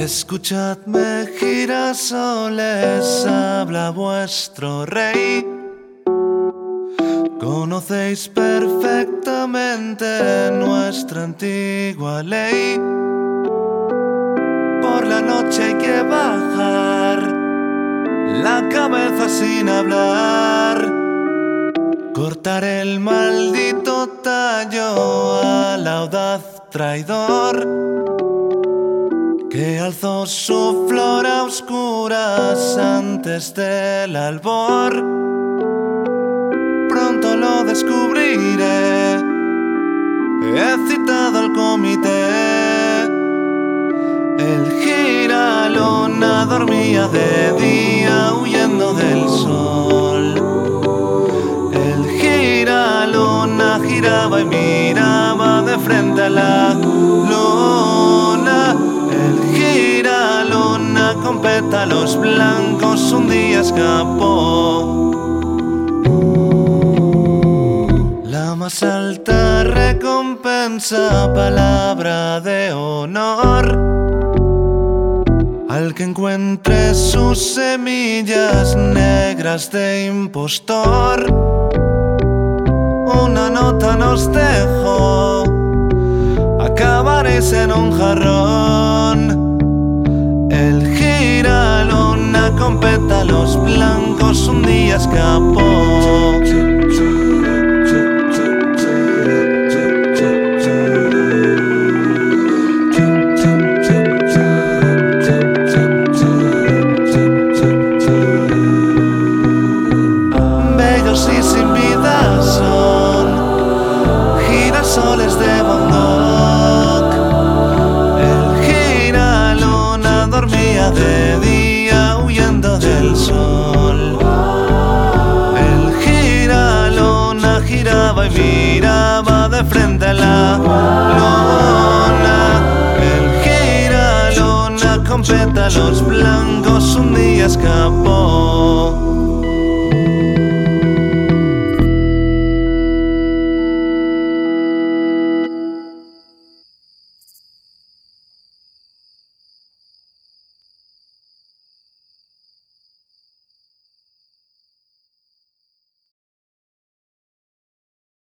Escuchadme, girasoles, habla vuestro rey. Conocéis perfectamente nuestra antigua ley. Por la noche hay que bajar la cabeza sin hablar, cortar el maldito tallo al audaz traidor que alzó su flor a oscuras antes del albor. Pronto lo descubriré, he citado al comité. El giraluna dormía de día huyendo del sol. El giraluna giraba y miraba de frente a la luna. El giraluna con pétalos blancos un día escapó. La más alta recompensa, palabra de honor al que encuentre sus semillas negras de impostor. Una nota nos dejó, acabaréis en un jarrón. El giraluna con pétalos blancos un día escapó. Bellos y sin vida son girasoles de Van Gogh. El giraluna dormía de día huyendo del sol. El giraluna giraba y miraba de frente a la luna. El giraluna con pétalos blancos un día escapó.